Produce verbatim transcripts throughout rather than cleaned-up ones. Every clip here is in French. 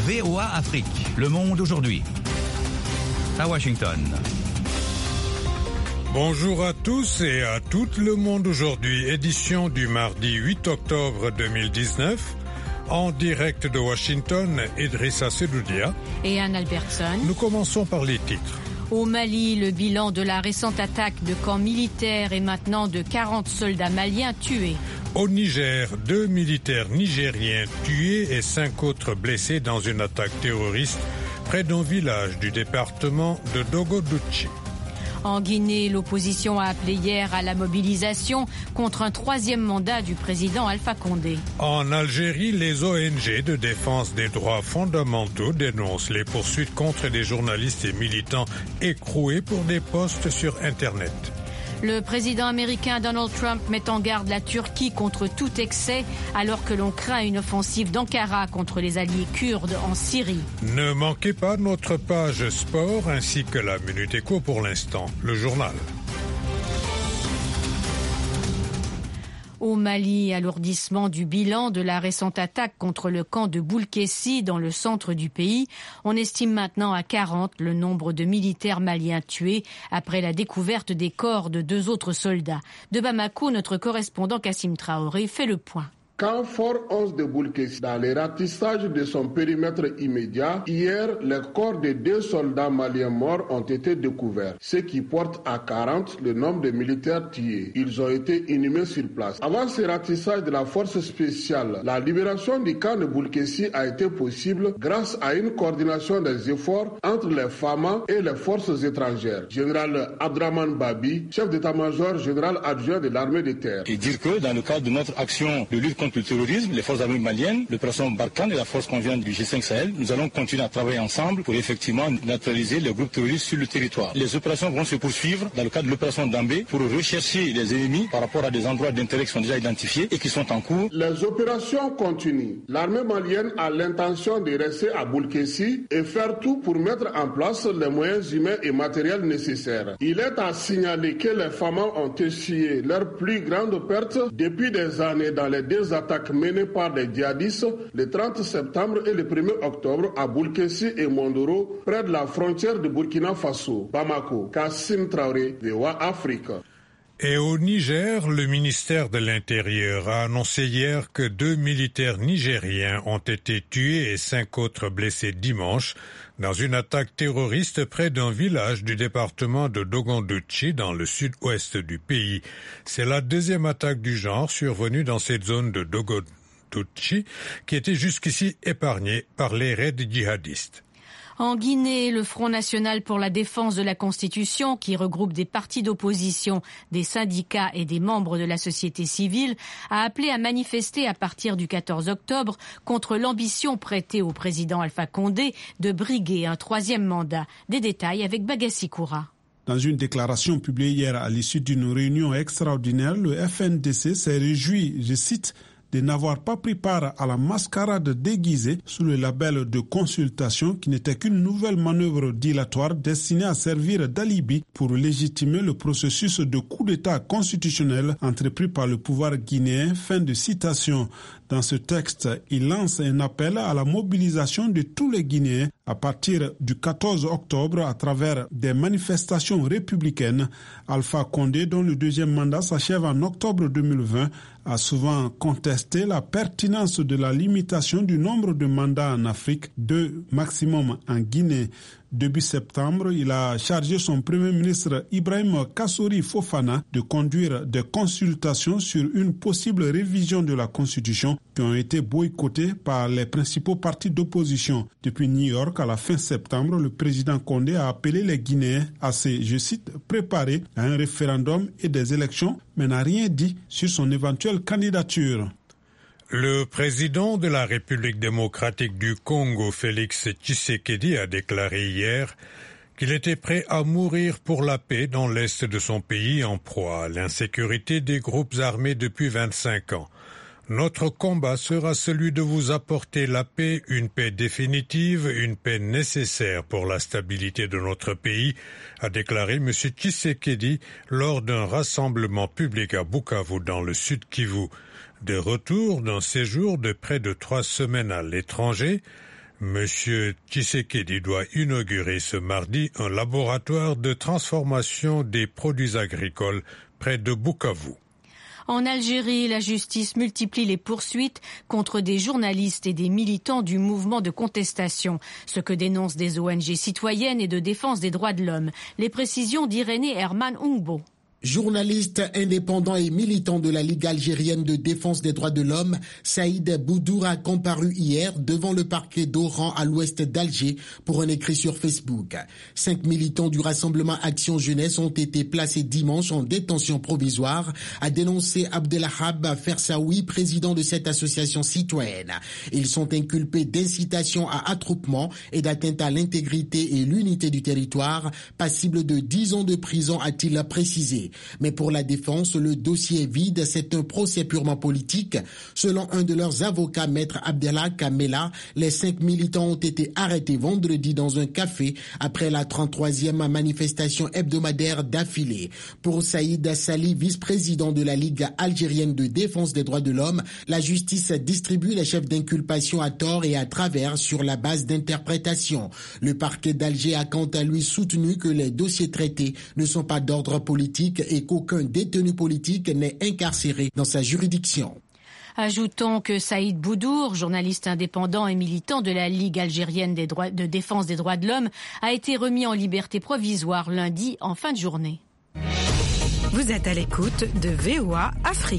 V O A Afrique, Le Monde aujourd'hui. À Washington. Bonjour à tous et à tout le monde aujourd'hui, édition du mardi huit octobre deux mille dix-neuf. En direct de Washington, Idrissa Sedoudia et Anne Albertson. Nous commençons par les titres. Au Mali, le bilan de la récente attaque de camps militaires est maintenant de quarante soldats maliens tués. Au Niger, deux militaires nigériens tués et cinq autres blessés dans une attaque terroriste près d'un village du département de Dogodouchi. En Guinée, l'opposition a appelé hier à la mobilisation contre un troisième mandat du président Alpha Condé. En Algérie, les O N G de défense des droits fondamentaux dénoncent les poursuites contre des journalistes et militants écroués pour des posts sur Internet. Le président américain Donald Trump met en garde la Turquie contre tout excès alors que l'on craint une offensive d'Ankara contre les alliés kurdes en Syrie. Ne manquez pas notre page sport ainsi que la Minute Éco pour l'instant, le journal. Au Mali, alourdissement du bilan de la récente attaque contre le camp de Boulkessi dans le centre du pays. On estime maintenant à quarante le nombre de militaires maliens tués après la découverte des corps de deux autres soldats. De Bamako, notre correspondant Kassim Traoré fait le point. Camp Fort onze de Boulkessi, dans les ratissages de son périmètre immédiat, hier, les corps de deux soldats maliens morts ont été découverts, ce qui porte à quarante le nombre de militaires tués. Ils ont été inhumés sur place. Avant ce ratissage de la force spéciale, la libération du camp de Boulkessi a été possible grâce à une coordination des efforts entre les F A M A et les forces étrangères. Général Abdraman Babi, chef d'état-major général adjoint de l'armée de terre. Et dire que dans le cadre de notre action de lutte contre le terrorisme, les forces armées maliennes, l'opération Barkhane et la force conjointe du G cinq Sahel, nous allons continuer à travailler ensemble pour effectivement neutraliser les groupes terroristes sur le territoire. Les opérations vont se poursuivre dans le cadre de l'opération Dambé pour rechercher les ennemis par rapport à des endroits d'intérêt qui sont déjà identifiés et qui sont en cours. Les opérations continuent. L'armée malienne a l'intention de rester à Boulkessi et faire tout pour mettre en place les moyens humains et matériels nécessaires. Il est à signaler que les F A M A ont essuyé leur plus grande perte depuis des années dans les deux attaques menées par des djihadistes le trente septembre et le premier octobre à Boulkessi et Mondoro, près de la frontière de Burkina Faso. Bamako, Kassim Traoré, V O A Afrique. Et au Niger, le ministère de l'Intérieur a annoncé hier que deux militaires nigériens ont été tués et cinq autres blessés dimanche dans une attaque terroriste près d'un village du département de Dogodouchi dans le sud-ouest du pays. C'est la deuxième attaque du genre survenue dans cette zone de Dogodouchi qui était jusqu'ici épargnée par les raids djihadistes. En Guinée, le Front national pour la défense de la Constitution, qui regroupe des partis d'opposition, des syndicats et des membres de la société civile, a appelé à manifester à partir du quatorze octobre contre l'ambition prêtée au président Alpha Condé de briguer un troisième mandat. Des détails avec Bagassi Koura. Dans une déclaration publiée hier à l'issue d'une réunion extraordinaire, le F N D C s'est réjoui, je cite, de n'avoir pas pris part à la mascarade déguisée sous le label de consultation qui n'était qu'une nouvelle manœuvre dilatoire destinée à servir d'alibi pour légitimer le processus de coup d'État constitutionnel entrepris par le pouvoir guinéen. Fin de citation. Dans ce texte, il lance un appel à la mobilisation de tous les Guinéens à partir du quatorze octobre à travers des manifestations républicaines. Alpha Condé, dont le deuxième mandat s'achève en octobre deux mille vingt, a souvent contesté la pertinence de la limitation du nombre de mandats en Afrique, deux maximum en Guinée. Début septembre, il a chargé son premier ministre Ibrahim Kassory Fofana de conduire des consultations sur une possible révision de la Constitution qui ont été boycottées par les principaux partis d'opposition. Depuis New York, à la fin septembre, le président Condé a appelé les Guinéens à se, je cite, préparer à un référendum et des élections, mais n'a rien dit sur son éventuelle candidature. Le président de la République démocratique du Congo, Félix Tshisekedi, a déclaré hier qu'il était prêt à mourir pour la paix dans l'est de son pays en proie à l'insécurité des groupes armés depuis vingt-cinq ans. Notre combat sera celui de vous apporter la paix, une paix définitive, une paix nécessaire pour la stabilité de notre pays, a déclaré M. Tshisekedi lors d'un rassemblement public à Bukavu dans le sud Kivu. De retour d'un séjour de près de trois semaines à l'étranger, Monsieur Tshisekedi doit inaugurer ce mardi un laboratoire de transformation des produits agricoles près de Bukavu. En Algérie, la justice multiplie les poursuites contre des journalistes et des militants du mouvement de contestation, ce que dénoncent des O N G citoyennes et de défense des droits de l'homme. Les précisions d'Irénée Herman Ungbo. Journaliste indépendant et militant de la Ligue algérienne de défense des droits de l'homme, Saïd Boudour a comparu hier devant le parquet d'Oran à l'ouest d'Alger pour un écrit sur Facebook. Cinq militants du Rassemblement Action Jeunesse ont été placés dimanche en détention provisoire, a dénoncé Abdelhab Fersaoui, président de cette association citoyenne. Ils sont inculpés d'incitation à attroupement et d'atteinte à l'intégrité et l'unité du territoire, passible de dix ans de prison, a-t-il précisé. Mais pour la défense, le dossier est vide, c'est un procès purement politique. Selon un de leurs avocats, maître Abdellah Kamela, les cinq militants ont été arrêtés vendredi dans un café après la trente-troisième manifestation hebdomadaire d'affilée. Pour Saïd Assali, vice-président de la Ligue algérienne de défense des droits de l'homme, la justice distribue les chefs d'inculpation à tort et à travers sur la base d'interprétation. Le parquet d'Alger a quant à lui soutenu que les dossiers traités ne sont pas d'ordre politique et qu'aucun détenu politique n'est incarcéré dans sa juridiction. Ajoutons que Saïd Boudour, journaliste indépendant et militant de la Ligue algérienne des droits, de défense des droits de l'homme, a été remis en liberté provisoire lundi en fin de journée. Vous êtes à l'écoute de V O A Afrique.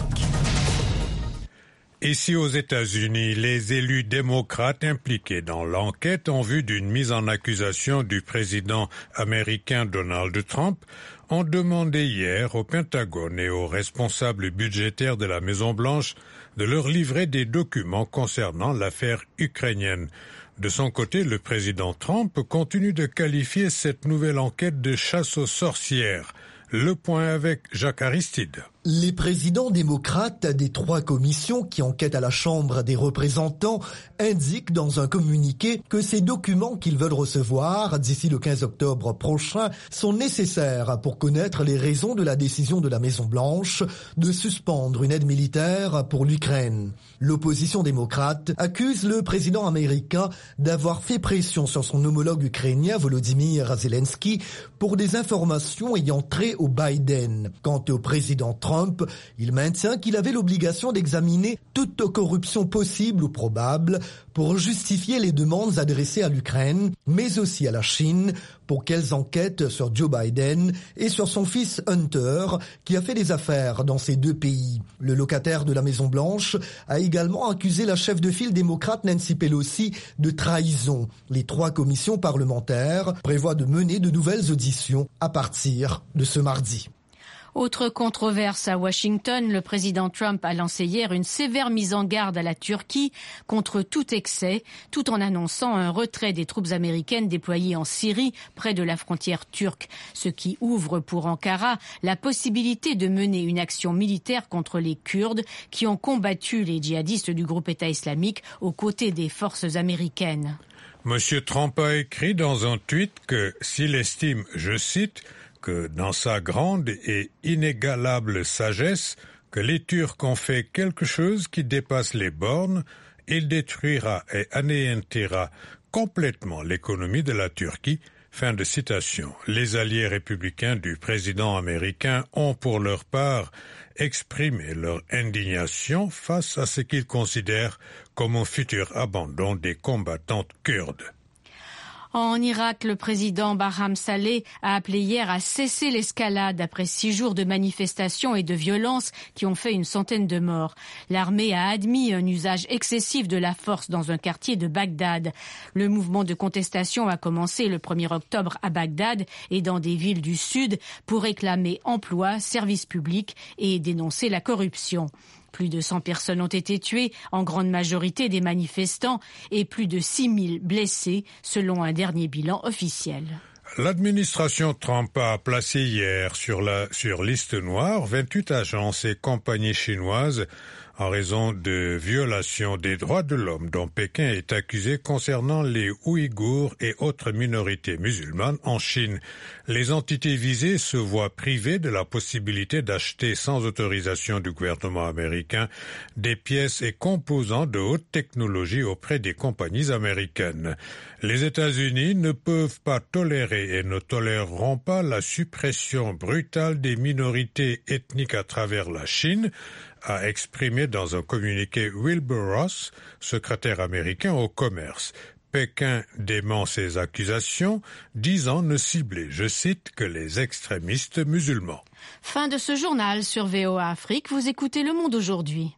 Ici aux États-Unis, les élus démocrates impliqués dans l'enquête en vue d'une mise en accusation du président américain Donald Trump ont demandé hier au Pentagone et aux responsables budgétaires de la Maison-Blanche de leur livrer des documents concernant l'affaire ukrainienne. De son côté, le président Trump continue de qualifier cette nouvelle enquête de chasse aux sorcières. Le point avec Jacques Aristide. Les présidents démocrates des trois commissions qui enquêtent à la Chambre des représentants indiquent dans un communiqué que ces documents qu'ils veulent recevoir d'ici le quinze octobre prochain sont nécessaires pour connaître les raisons de la décision de la Maison-Blanche de suspendre une aide militaire pour l'Ukraine. L'opposition démocrate accuse le président américain d'avoir fait pression sur son homologue ukrainien Volodymyr Zelensky pour des informations ayant trait au Biden. Quant au président Trump, il maintient qu'il avait l'obligation d'examiner toute corruption possible ou probable pour justifier les demandes adressées à l'Ukraine, mais aussi à la Chine, pour qu'elles enquêtent sur Joe Biden et sur son fils Hunter, qui a fait des affaires dans ces deux pays. Le locataire de la Maison-Blanche a également accusé la chef de file démocrate Nancy Pelosi de trahison. Les trois commissions parlementaires prévoient de mener de nouvelles auditions à partir de ce mardi. Autre controverse à Washington, le président Trump a lancé hier une sévère mise en garde à la Turquie contre tout excès, tout en annonçant un retrait des troupes américaines déployées en Syrie près de la frontière turque, ce qui ouvre pour Ankara la possibilité de mener une action militaire contre les Kurdes qui ont combattu les djihadistes du groupe État islamique aux côtés des forces américaines. Monsieur Trump a écrit dans un tweet que s'il estime, je cite, que dans sa grande et inégalable sagesse, que les Turcs ont fait quelque chose qui dépasse les bornes, il détruira et anéantira complètement l'économie de la Turquie. Fin de citation. Les alliés républicains du président américain ont pour leur part exprimé leur indignation face à ce qu'ils considèrent comme un futur abandon des combattantes kurdes. En Irak, le président Barham Saleh a appelé hier à cesser l'escalade après six jours de manifestations et de violences qui ont fait une centaine de morts. L'armée a admis un usage excessif de la force dans un quartier de Bagdad. Le mouvement de contestation a commencé le premier octobre à Bagdad et dans des villes du sud pour réclamer emploi, services publics et dénoncer la corruption. Plus de cent personnes ont été tuées, en grande majorité des manifestants, et plus de six mille blessés, selon un dernier bilan officiel. L'administration Trump a placé hier sur la sur liste noire vingt-huit agences et compagnies chinoises en raison de violations des droits de l'homme dont Pékin est accusé concernant les Ouïghours et autres minorités musulmanes en Chine. Les entités visées se voient privées de la possibilité d'acheter sans autorisation du gouvernement américain des pièces et composants de haute technologie auprès des compagnies américaines. Les États-Unis ne peuvent pas tolérer et ne toléreront pas la suppression brutale des minorités ethniques à travers la Chine, a exprimé dans un communiqué Wilbur Ross, secrétaire américain au commerce. Pékin dément ces accusations, disant ne cibler, je cite, que les extrémistes musulmans. Fin de ce journal sur V O A Afrique. Vous écoutez Le Monde aujourd'hui.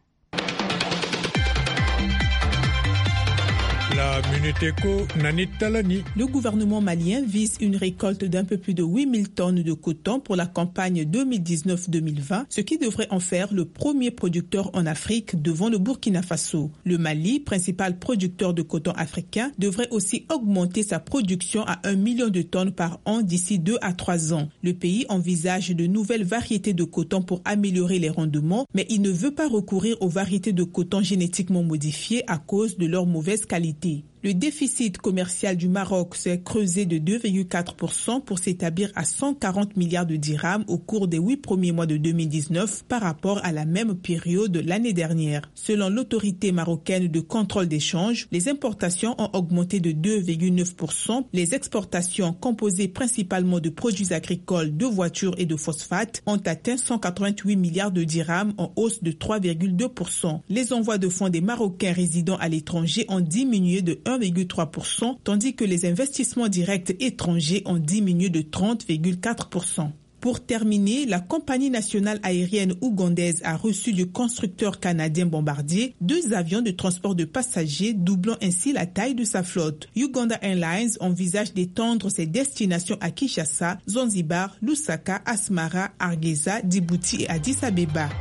La Minute Éco, Nanit Talani. Le gouvernement malien vise une récolte d'un peu plus de huit mille tonnes de coton pour la campagne deux mille dix-neuf deux mille vingt, ce qui devrait en faire le premier producteur en Afrique devant le Burkina Faso. Le Mali, principal producteur de coton africain, devrait aussi augmenter sa production à un million de tonnes par an d'ici deux à trois ans. Le pays envisage de nouvelles variétés de coton pour améliorer les rendements, mais il ne veut pas recourir aux variétés de coton génétiquement modifiées à cause de leur mauvaise qualité. Le déficit commercial du Maroc s'est creusé de deux virgule quatre pour cent pour s'établir à cent quarante milliards de dirhams au cours des huit premiers mois de deux mille dix-neuf par rapport à la même période l'année dernière. Selon l'autorité marocaine de contrôle des changes, les importations ont augmenté de deux virgule neuf pour cent. Les exportations, composées principalement de produits agricoles, de voitures et de phosphates, ont atteint cent quatre-vingt-huit milliards de dirhams en hausse de trois virgule deux pour cent. Les envois de fonds des Marocains résidant à l'étranger ont diminué de un virgule trois pour cent, tandis que les investissements directs étrangers ont diminué de trente virgule quatre pour cent. Pour terminer, la compagnie nationale aérienne ougandaise a reçu du constructeur canadien Bombardier deux avions de transport de passagers, doublant ainsi la taille de sa flotte. Uganda Airlines envisage d'étendre ses destinations à Kinshasa, Zanzibar, Lusaka, Asmara, Hargeisa, Djibouti et Addis Abeba.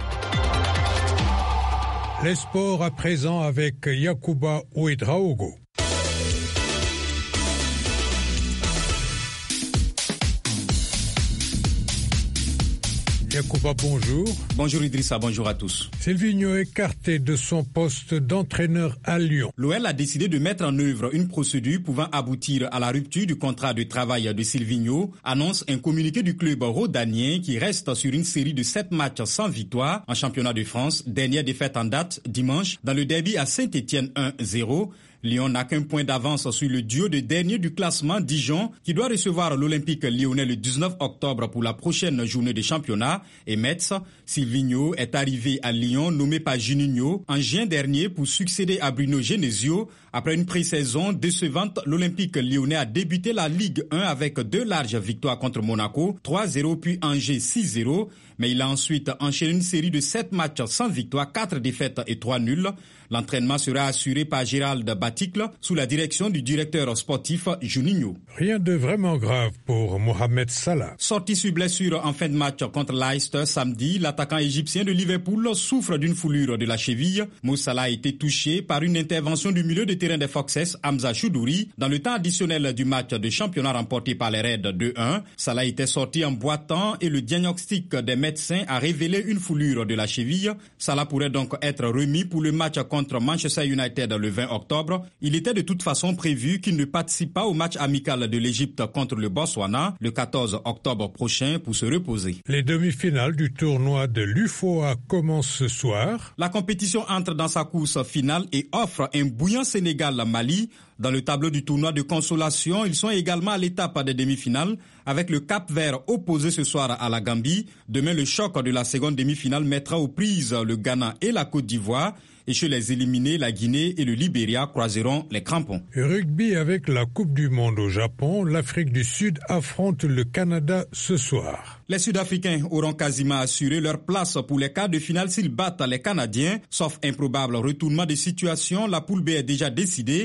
Les sports à présent avec Yacouba Ouedraogo. Yacouba, bonjour. Bonjour Idrissa, bonjour à tous. Silvinho écarté de son poste d'entraîneur à Lyon. L'O L a décidé de mettre en œuvre une procédure pouvant aboutir à la rupture du contrat de travail de Silvinho, annonce un communiqué du club rhodanien qui reste sur une série de sept matchs sans victoire en championnat de France. Dernière défaite en date dimanche dans le derby à Saint-Étienne un zéro. Lyon n'a qu'un point d'avance sur le duo de dernier du classement Dijon qui doit recevoir l'Olympique lyonnais le dix-neuf octobre pour la prochaine journée de championnat. Et Metz, Silvinho est arrivé à Lyon nommé par Juninho en juin dernier pour succéder à Bruno Genesio. Après une pré-saison décevante, l'Olympique lyonnais a débuté la Ligue un avec deux larges victoires contre Monaco, trois zéro puis Angers six zéro. Mais il a ensuite enchaîné une série de sept matchs sans victoire, quatre défaites et trois nuls. L'entraînement sera assuré par Gérald Baticle sous la direction du directeur sportif Juninho. Rien de vraiment grave pour Mohamed Salah. Sorti sur blessure en fin de match contre Leicester samedi, l'attaquant égyptien de Liverpool souffre d'une foulure de la cheville. Mo Salah a été touché par une intervention du milieu de terrain des Foxes, Hamza Choudouri, dans le temps additionnel du match de championnat remporté par les Reds deux un. Salah était sorti en boitant et le diagnostic des médecins a révélé une foulure de la cheville. Salah pourrait donc être remis pour le match contre contre Manchester United le vingt octobre. Il était de toute façon prévu qu'il ne participe pas au match amical de l'Égypte contre le Botswana le quatorze octobre prochain pour se reposer. Les demi-finales du tournoi de l'U F O A commencent ce soir. La compétition entre dans sa course finale et offre un bouillant Sénégal-Mali. Dans le tableau du tournoi de consolation, ils sont également à l'étape des demi-finales avec le Cap-Vert opposé ce soir à la Gambie. Demain, le choc de la seconde demi-finale mettra aux prises le Ghana et la Côte d'Ivoire. Et chez les éliminés, la Guinée et le Libéria croiseront les crampons. Rugby avec la Coupe du Monde au Japon, l'Afrique du Sud affronte le Canada ce soir. Les Sud-Africains auront quasiment assuré leur place pour les quarts de finale s'ils battent les Canadiens. Sauf improbable retournement de situation, la poule B est déjà décidée.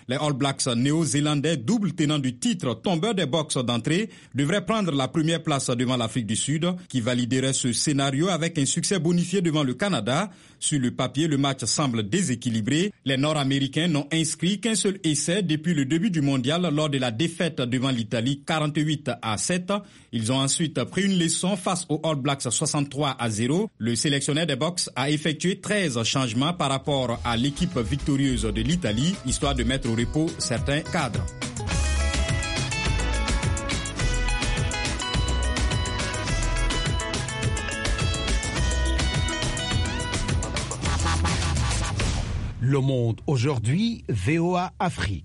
Les All Blacks néo-zélandais, double tenant du titre, tombeur des box d'entrée, devraient prendre la première place devant l'Afrique du Sud, qui validerait ce scénario avec un succès bonifié devant le Canada. Sur le papier, le match semble déséquilibré. Les Nord-Américains n'ont inscrit qu'un seul essai depuis le début du mondial lors de la défaite devant l'Italie quarante-huit à sept. Ils ont ensuite pris une leçon face aux All Blacks soixante-trois à zéro. Le sélectionneur des Box a effectué treize changements par rapport à l'équipe victorieuse de l'Italie, histoire de mettre au repos certains cadres. Le Monde aujourd'hui, V O A Afrique.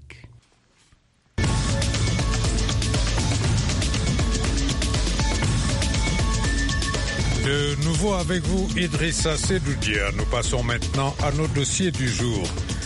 De nouveau avec vous, Idrissa Sedoudia. Nous passons maintenant à nos dossiers du jour.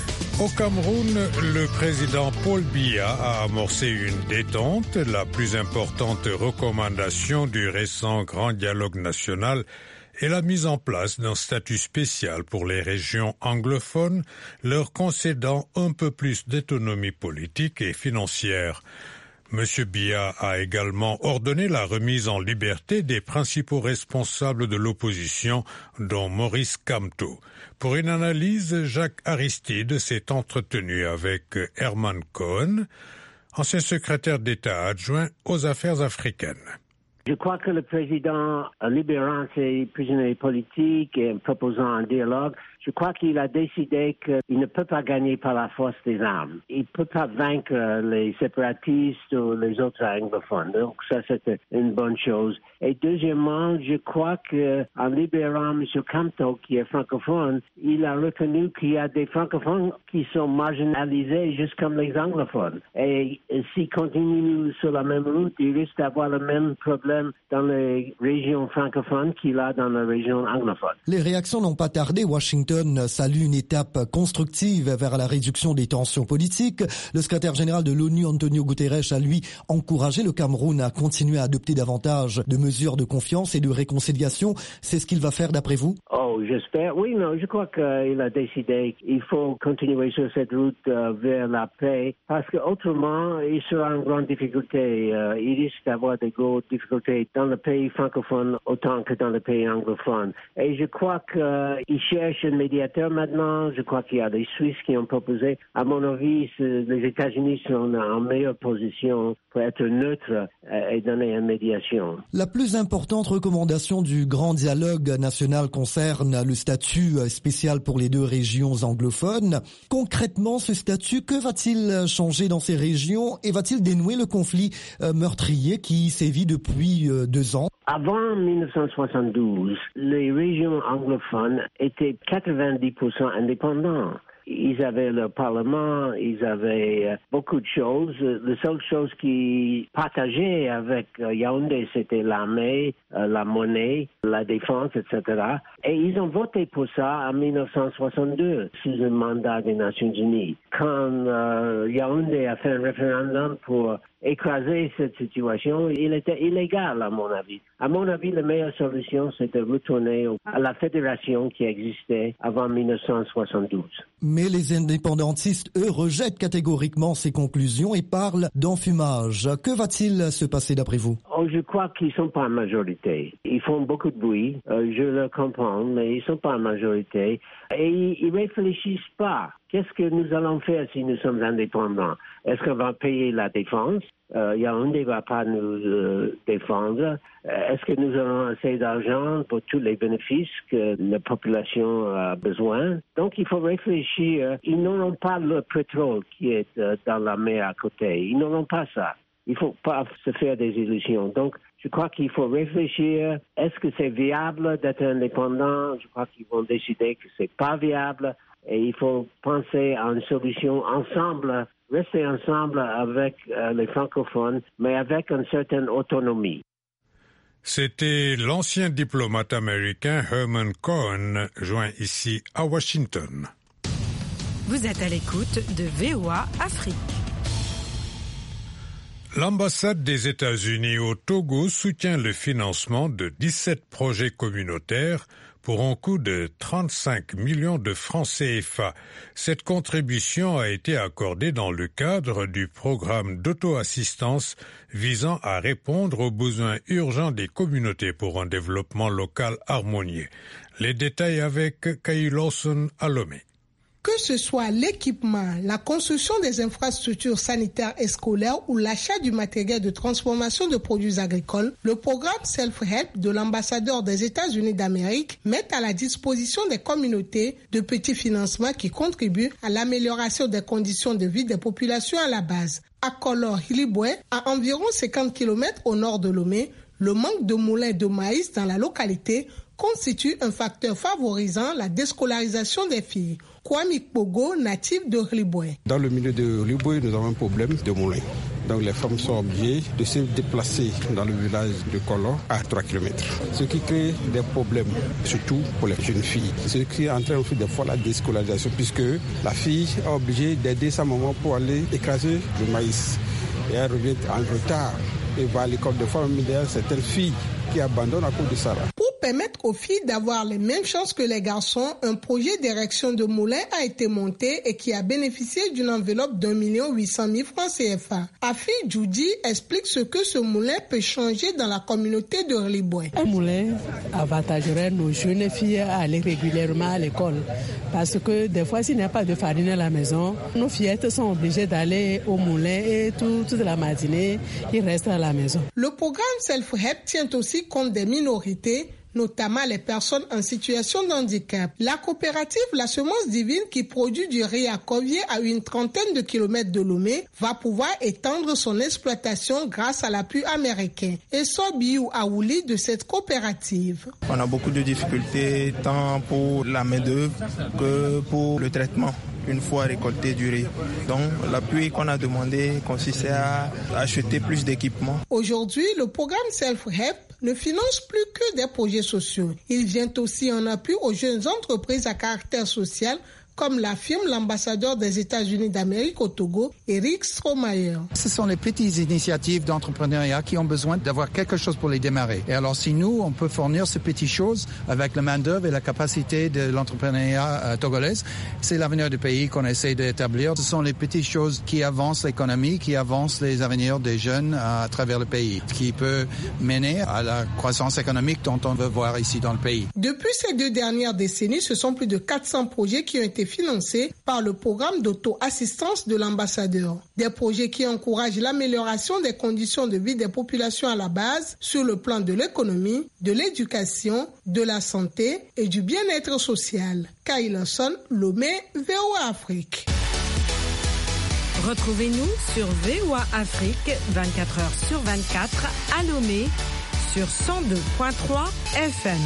Au Cameroun, le président Paul Biya a amorcé une détente, la plus importante recommandation du récent grand dialogue national et la mise en place d'un statut spécial pour les régions anglophones, leur concédant un peu plus d'autonomie politique et financière. Monsieur Biya a également ordonné la remise en liberté des principaux responsables de l'opposition, dont Maurice Kamto. Pour une analyse, Jacques Aristide s'est entretenu avec Herman Cohen, ancien secrétaire d'État adjoint aux affaires africaines. Je crois que le président, libérant ses prisonniers politiques et proposant un dialogue, je crois qu'il a décidé qu'il ne peut pas gagner par la force des armes. Il ne peut pas vaincre les séparatistes ou les autres anglophones. Donc ça, c'est une bonne chose. Et deuxièmement, je crois qu'en libérant M. Kamto, qui est francophone, il a reconnu qu'il y a des francophones qui sont marginalisés juste comme les anglophones. Et s'il continue sur la même route, il risque d'avoir le même problème dans les régions francophones qu'il a dans les régions anglophones. Les réactions n'ont pas tardé. Washington salue une étape constructive vers la réduction des tensions politiques. Le secrétaire général de l'ONU, Antonio Guterres, a lui encouragé le Cameroun à continuer à adopter davantage de mesures de confiance et de réconciliation. C'est ce qu'il va faire d'après vous? Oh, j'espère. Oui, non, je crois qu'il a décidé qu'il faut continuer sur cette route euh, vers la paix parce qu'autrement, il sera en grande difficulté. Euh, il risque d'avoir des grosses difficultés dans le pays francophone autant que dans le pays anglophone. Et je crois qu'il cherche un médiateur maintenant. Je crois qu'il y a des Suisses qui ont proposé. À mon avis, les États-Unis sont en meilleure position pour être neutres et donner une médiation. La plus importante recommandation du grand dialogue national concerne le statut spécial pour les deux régions anglophones. Concrètement, ce statut, que va-t-il changer dans ces régions et va-t-il dénouer le conflit meurtrier qui sévit depuis deux ans? Avant dix-neuf cent soixante-douze, les régions anglophones étaient quatre-vingt-dix pour cent indépendants. Ils avaient leur parlement, ils avaient beaucoup de choses. La seule chose qu'ils partageaient avec Yaoundé, c'était l'armée, la monnaie, la défense, et cetera. Et ils ont voté pour ça en dix-neuf cent soixante-deux, sous un mandat des Nations Unies. Quand euh, Yaoundé a fait un référendum pour écraser cette situation, il était illégal à mon avis. À mon avis, la meilleure solution, c'est de retourner à la fédération qui existait avant dix-neuf cent soixante-douze. Mais les indépendantistes, eux, rejettent catégoriquement ces conclusions et parlent d'enfumage. Que va-t-il se passer d'après vous? Oh, je crois qu'ils ne sont pas en majorité. Ils font beaucoup de bruit, euh, je le comprends, mais ils ne sont pas en majorité. Et ils ne réfléchissent pas. Qu'est-ce que nous allons faire si nous sommes indépendants? Est-ce qu'on va payer la défense? Euh, Yaoundé ne va pas nous euh, défendre. Est-ce que nous avons assez d'argent pour tous les bénéfices que la population a besoin? Donc, il faut réfléchir. Ils n'auront pas le pétrole qui est euh, dans la mer à côté. Ils n'auront pas ça. Il ne faut pas se faire des illusions. Donc, je crois qu'il faut réfléchir. Est-ce que c'est viable d'être indépendant? Je crois qu'ils vont décider que c'est pas viable. Et il faut penser à une solution ensemble, rester ensemble avec euh, les francophones, mais avec une certaine autonomie. C'était l'ancien diplomate américain Herman Cohen, joint ici à Washington. Vous êtes à l'écoute de V O A Afrique. L'ambassade des États-Unis au Togo soutient le financement de dix-sept projets communautaires pour un coût de trente-cinq millions de francs C F A. Cette contribution a été accordée dans le cadre du programme d'auto-assistance visant à répondre aux besoins urgents des communautés pour un développement local harmonieux. Les détails avec Kay Lawson à Lomé. Que ce soit l'équipement, la construction des infrastructures sanitaires et scolaires ou l'achat du matériel de transformation de produits agricoles, le programme Self-Help de l'ambassadeur des États-Unis d'Amérique met à la disposition des communautés de petits financements qui contribuent à l'amélioration des conditions de vie des populations à la base. À Kolor-Hilibwe, à environ cinquante kilomètres au nord de Lomé, le manque de moulins de maïs dans la localité constitue un facteur favorisant la déscolarisation des filles. Kwame Pogo, natif de Hilibwe. Dans le milieu de Hilibwe, nous avons un problème de moulins. Donc les femmes sont obligées de se déplacer dans le village de Kolor à trois kilomètres. Ce qui crée des problèmes, surtout pour les jeunes filles. Ce qui entraîne aussi des fois la déscolarisation, puisque la fille est obligée d'aider sa maman pour aller écraser le maïs. Et elle revient en retard et va à l'école de femmes, mais derrière certaines filles qui abandonnent à cause de ça. Pour permettre aux filles d'avoir les mêmes chances que les garçons, un projet d'érection de moulins a été monté et qui a bénéficié d'une enveloppe d'un million huit cent mille francs C F A. Afi Djoudi explique ce que ce moulin peut changer dans la communauté de Hilibwe. Un moulin avantagerait nos jeunes filles à aller régulièrement à l'école parce que des fois, s'il n'y a pas de farine à la maison, nos fillettes sont obligées d'aller au moulin et tout, toute la matinée, ils restent à la maison. Le programme Self-Help tient aussi compte des minorités, notamment les personnes en situation de handicap. La coopérative La Semence Divine, qui produit du riz à Covier à une trentaine de kilomètres de Lomé, va pouvoir étendre son exploitation grâce à l'appui américain. Et Sobiou Aouli de cette coopérative. On a beaucoup de difficultés tant pour la main-d'œuvre que pour le traitement une fois récolté du riz. Donc l'appui qu'on a demandé consistait à acheter plus d'équipements. Aujourd'hui, le programme Self-Help ne finance plus que des projets sociaux. Il vient aussi en appui aux jeunes entreprises à caractère social, comme l'affirme l'ambassadeur des États-Unis d'Amérique au Togo, Eric Stromayer. Ce sont les petites initiatives d'entrepreneuriat qui ont besoin d'avoir quelque chose pour les démarrer. Et alors si nous, on peut fournir ces petites choses avec la main-d'œuvre et la capacité de l'entrepreneuriat euh, togolaise, c'est l'avenir du pays qu'on essaie d'établir. Ce sont les petites choses qui avancent l'économie, qui avancent les avenirs des jeunes à travers le pays, qui peut mener à la croissance économique dont on veut voir ici dans le pays. Depuis ces deux dernières décennies, ce sont plus de quatre cents projets qui ont été financés par le programme d'auto-assistance de l'ambassadeur. Des projets qui encouragent l'amélioration des conditions de vie des populations à la base sur le plan de l'économie, de l'éducation, de la santé et du bien-être social. Kay Lawson, Lomé, V O A Afrique. Retrouvez-nous sur V O A Afrique vingt-quatre heures sur vingt-quatre à Lomé sur cent deux virgule trois F M.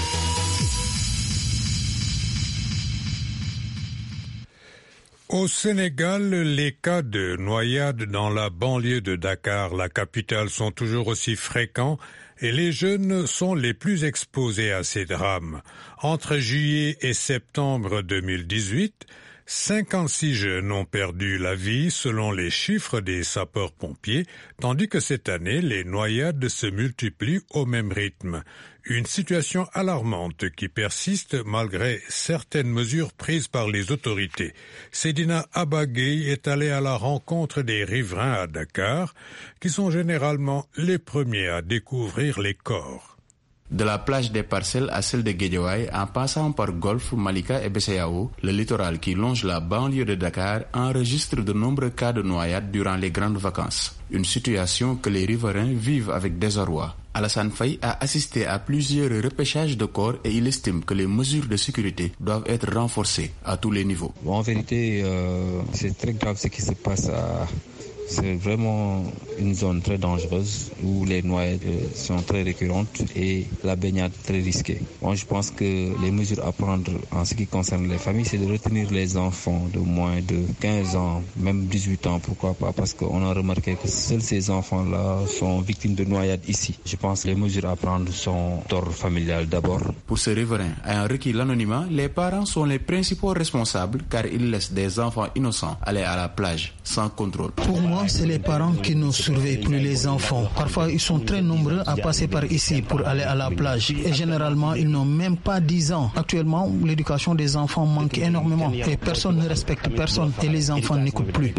Au Sénégal, les cas de noyade dans la banlieue de Dakar, la capitale, sont toujours aussi fréquents et les jeunes sont les plus exposés à ces drames. Entre juillet et septembre deux mille dix-huit, cinquante-six jeunes ont perdu la vie selon les chiffres des sapeurs-pompiers, tandis que cette année, les noyades se multiplient au même rythme. Une situation alarmante qui persiste malgré certaines mesures prises par les autorités. Sedina Abagay est allée à la rencontre des riverains à Dakar, qui sont généralement les premiers à découvrir les corps. De la plage des Parcelles à celle de Guédiawaye, en passant par Golfe, Malika et Bessayao, le littoral qui longe la banlieue de Dakar enregistre de nombreux cas de noyade durant les grandes vacances. Une situation que les riverains vivent avec désarroi. Alassane Faye a assisté à plusieurs repêchages de corps et il estime que les mesures de sécurité doivent être renforcées à tous les niveaux. Bon, en vérité, euh, c'est très grave ce qui se passe à... C'est vraiment une zone très dangereuse où les noyades sont très récurrentes et la baignade très risquée. Moi, je pense que les mesures à prendre en ce qui concerne les familles, c'est de retenir les enfants de moins de quinze ans, même dix-huit ans, pourquoi pas, parce qu'on a remarqué que seuls ces enfants-là sont victimes de noyades ici. Je pense que les mesures à prendre sont d'ordre familial d'abord. Pour ce riverain ayant requis l'anonymat, les parents sont les principaux responsables car ils laissent des enfants innocents aller à la plage sans contrôle. Pour moi, Généralement, c'est les parents qui ne surveillent plus les enfants. Parfois, ils sont très nombreux à passer par ici pour aller à la plage. Et généralement, ils n'ont même pas dix ans. Actuellement, l'éducation des enfants manque énormément. Et personne ne respecte personne. Et les enfants n'écoutent plus.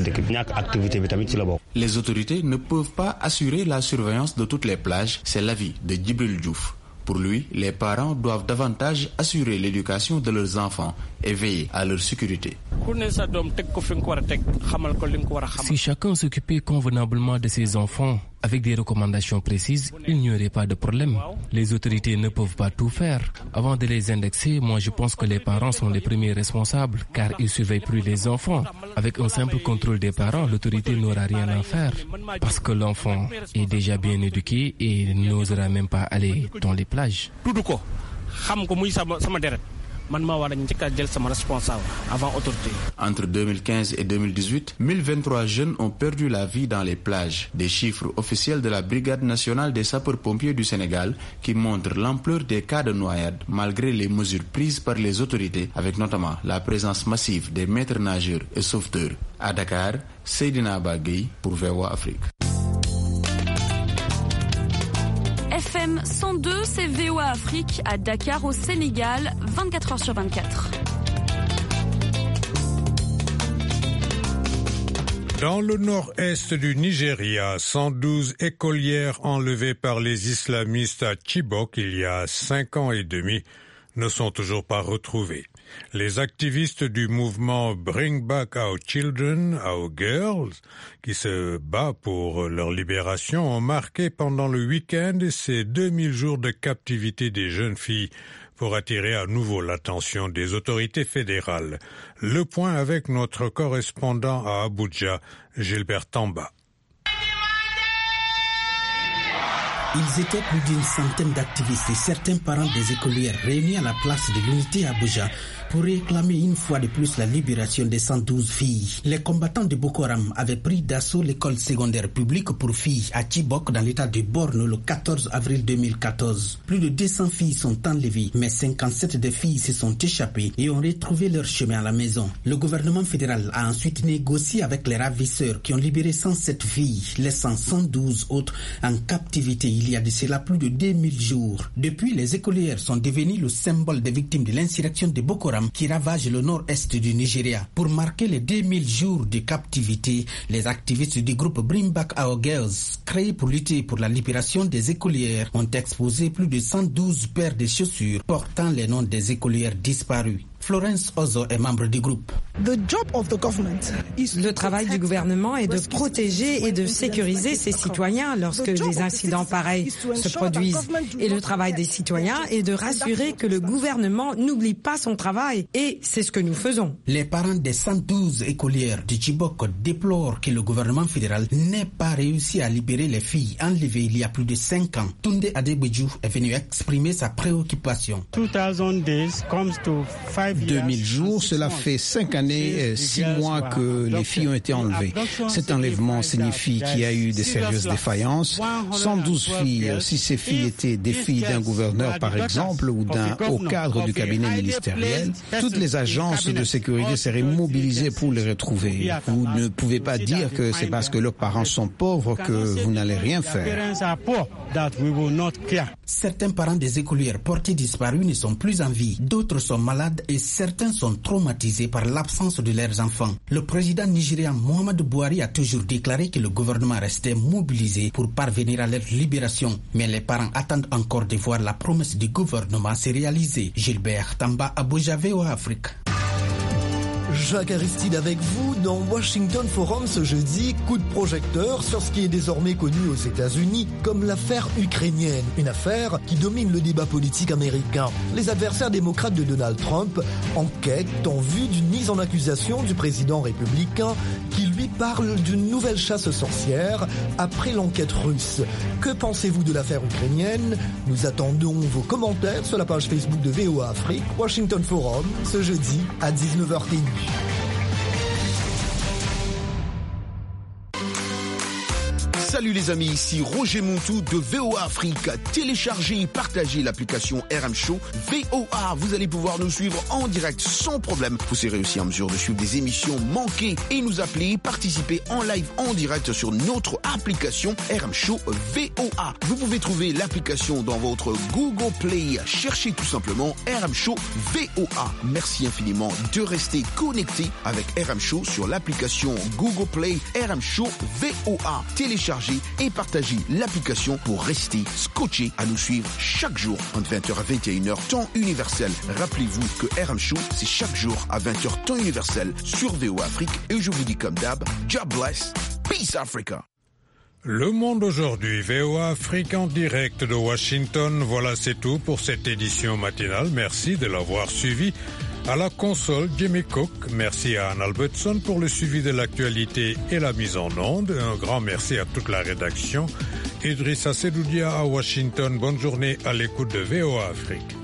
Les autorités ne peuvent pas assurer la surveillance de toutes les plages. C'est l'avis de Djibril Diouf. Pour lui, les parents doivent davantage assurer l'éducation de leurs enfants et veiller à leur sécurité. Si chacun s'occupait convenablement de ses enfants, avec des recommandations précises, il n'y aurait pas de problème. Les autorités ne peuvent pas tout faire. Avant de les indexer, moi je pense que les parents sont les premiers responsables, car ils ne surveillent plus les enfants. Avec un simple contrôle des parents, l'autorité n'aura rien à faire, parce que l'enfant est déjà bien éduqué et n'osera même pas aller dans les plages. Entre deux mille quinze et deux mille dix-huit, mille vingt-trois jeunes ont perdu la vie dans les plages. Des chiffres officiels de la Brigade nationale des sapeurs-pompiers du Sénégal qui montrent l'ampleur des cas de noyade malgré les mesures prises par les autorités, avec notamment la présence massive des maîtres nageurs et sauveteurs. À Dakar, Seydina Bagui pour V O A Afrique. F M cent deux, c'est V O A Afrique à Dakar au Sénégal, vingt-quatre heures sur vingt-quatre. Dans le nord-est du Nigeria, cent douze écolières enlevées par les islamistes à Chibok il y a cinq ans et demi ne sont toujours pas retrouvées. Les activistes du mouvement Bring Back Our Children, Our Girls, qui se bat pour leur libération, ont marqué pendant le week-end ces deux mille jours de captivité des jeunes filles pour attirer à nouveau l'attention des autorités fédérales. Le point avec notre correspondant à Abuja, Gilbert Tamba. Ils étaient plus d'une centaine d'activistes et certains parents des écolières réunis à la place de l'unité à Abuja pour réclamer une fois de plus la libération des cent douze filles. Les combattants de Boko Haram avaient pris d'assaut l'école secondaire publique pour filles à Chibok dans l'état de Borno le quatorze avril deux mille quatorze. Plus de deux cents filles sont enlevées, mais cinquante-sept des filles se sont échappées et ont retrouvé leur chemin à la maison. Le gouvernement fédéral a ensuite négocié avec les ravisseurs qui ont libéré cent sept filles, laissant cent douze autres en captivité il y a de cela plus de deux mille jours. Depuis, les écolières sont devenues le symbole des victimes de l'insurrection de Boko Haram qui ravage le nord-est du Nigeria. Pour marquer les deux mille jours de captivité, les activistes du groupe Bring Back Our Girls, créé pour lutter pour la libération des écolières, ont exposé plus de cent douze paires de chaussures portant les noms des écolières disparues. Florence Ozo est membre du groupe. Le travail du gouvernement est de protéger et de sécuriser ses citoyens lorsque des incidents pareils se produisent. Et le travail des citoyens est de rassurer que le gouvernement n'oublie pas son travail. Et c'est ce que nous faisons. Les parents des cent douze écolières de Chibok déplorent que le gouvernement fédéral n'ait pas réussi à libérer les filles enlevées il y a plus de cinq ans. Tunde Adebedjou est venu exprimer sa préoccupation. deux mille jours, cela fait cinq années, six mois que les filles ont été enlevées. Cet enlèvement signifie qu'il y a eu de sérieuses défaillances. cent douze filles, si ces filles étaient des filles d'un gouverneur par exemple ou d'un haut cadre du cabinet ministériel, toutes les agences de sécurité seraient mobilisées pour les retrouver. Vous ne pouvez pas dire que c'est parce que leurs parents sont pauvres que vous n'allez rien faire. Certains parents des écolières portées disparues ne sont plus en vie. D'autres sont malades et certains sont traumatisés par l'absence de leurs enfants. Le président nigérian Muhammadu Buhari a toujours déclaré que le gouvernement restait mobilisé pour parvenir à leur libération. Mais les parents attendent encore de voir la promesse du gouvernement se réaliser. Gilbert Tamba, Abuja, V O A Afrique. Jacques Aristide avec vous dans Washington Forum ce jeudi, coup de projecteur sur ce qui est désormais connu aux États-Unis comme l'affaire ukrainienne, une affaire qui domine le débat politique américain. Les adversaires démocrates de Donald Trump enquêtent en vue d'une mise en accusation du président républicain qui lui parle d'une nouvelle chasse aux sorcières après l'enquête russe. Que pensez-vous de l'affaire ukrainienne? Nous attendons vos commentaires sur la page Facebook de V O A Afrique, Washington Forum, ce jeudi à dix-neuf heures T U. Salut les amis, ici Roger Montou de V O A Afrique. Téléchargez et partagez l'application R M Show V O A. Vous allez pouvoir nous suivre en direct sans problème. Vous serez aussi en mesure de suivre des émissions manquées et nous appeler, participer en live en direct sur notre application R M Show V O A. Vous pouvez trouver l'application dans votre Google Play. Cherchez tout simplement R M Show V O A. Merci infiniment de rester connecté avec R M Show sur l'application Google Play R M Show V O A. Téléchargez et partagez l'application pour rester scotché à nous suivre chaque jour entre vingt heures à vingt et une heures temps universel. Rappelez-vous que R M Show, c'est chaque jour à vingt heures temps universel sur V O A Afrique. Et je vous dis comme d'hab, God bless, peace Africa. Le Monde aujourd'hui, V O A Afrique en direct de Washington. Voilà, c'est tout pour cette édition matinale. Merci de l'avoir suivi. À la console, Jimmy Cook. Merci à Anne Albertson pour le suivi de l'actualité et la mise en onde. Un grand merci à toute la rédaction. Idrissa Sedoudia à Washington. Bonne journée à l'écoute de V O A Afrique.